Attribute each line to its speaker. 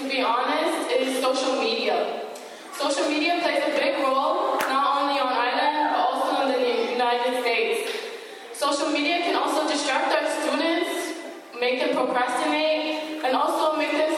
Speaker 1: to be honest, is social media. Social media plays a big role, not only on Ireland, but also in the United States. Social media can also distract our students, make them procrastinate, and also make them